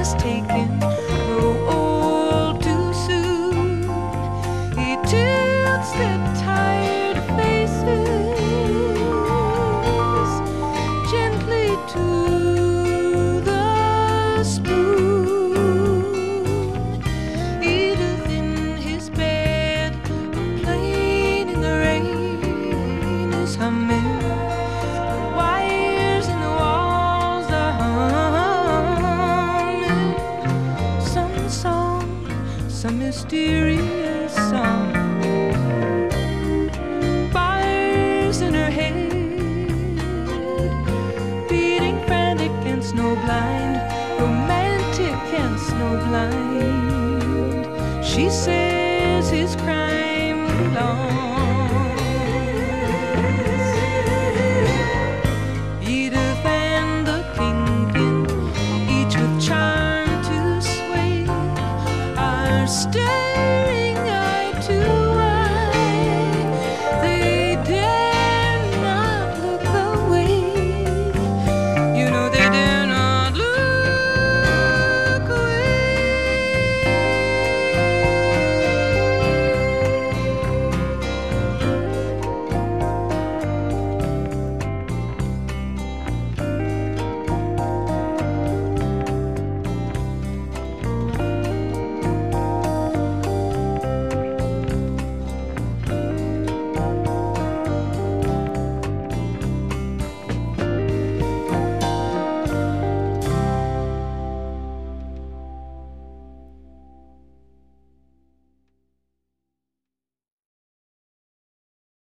has taken grow old too soon. He tilts their tired faces gently to the spoon. Edith in his bed, a plane in the rain is humming. The wires in the walls are humming. Some song, some mysterious song. Fires in her head, beating frantic and snowblind, romantic and snowblind. She says his crime belongs. Edith and the kingpin, each with charm to sway, are still